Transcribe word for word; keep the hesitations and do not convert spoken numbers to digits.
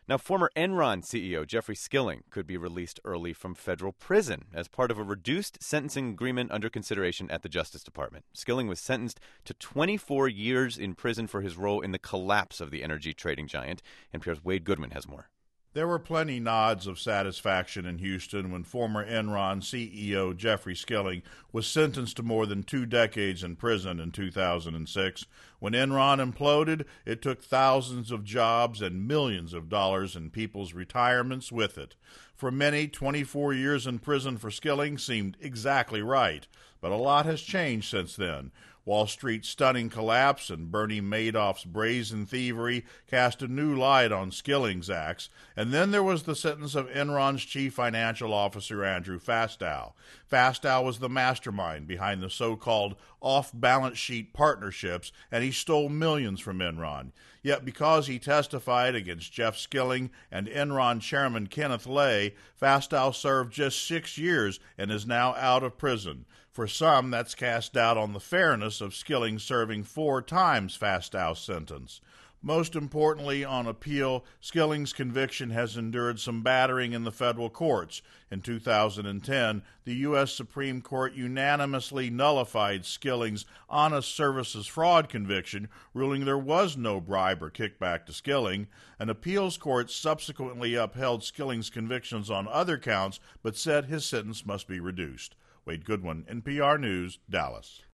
Now, former Enron C E O Jeffrey Skilling could be released early from federal prison as part of a reduced sentencing agreement under consideration at the Justice Department. Skilling was sentenced to twenty-four years in prison for his role in the collapse of the energy trading giant. N P R's Wade Goodman has more. There were plenty nods of satisfaction in Houston when former Enron C E O Jeffrey Skilling was sentenced to more than two decades in prison in two thousand six. When Enron imploded, it took thousands of jobs and millions of dollars in people's retirements with it. For many, twenty-four years in prison for Skilling seemed exactly right, but a lot has changed since then. Wall Street's stunning collapse and Bernie Madoff's brazen thievery cast a new light on Skilling's acts, and then there was the sentence of Enron's chief financial officer, Andrew Fastow. Fastow was the mastermind behind the so-called off-balance sheet partnerships, and he stole millions from Enron. Yet because he testified against Jeff Skilling and Enron chairman Kenneth Lay, Fastow served just six years and is now out of prison. For some, that's cast doubt on the fairness of Skilling serving four times Fastow's sentence. Most importantly, on appeal, Skilling's conviction has endured some battering in the federal courts. In two thousand ten, the U S Supreme Court unanimously nullified Skilling's honest services fraud conviction, ruling there was no bribe or kickback to Skilling. An appeals court subsequently upheld Skilling's convictions on other counts, but said his sentence must be reduced. Wade Goodwin, N P R News, Dallas.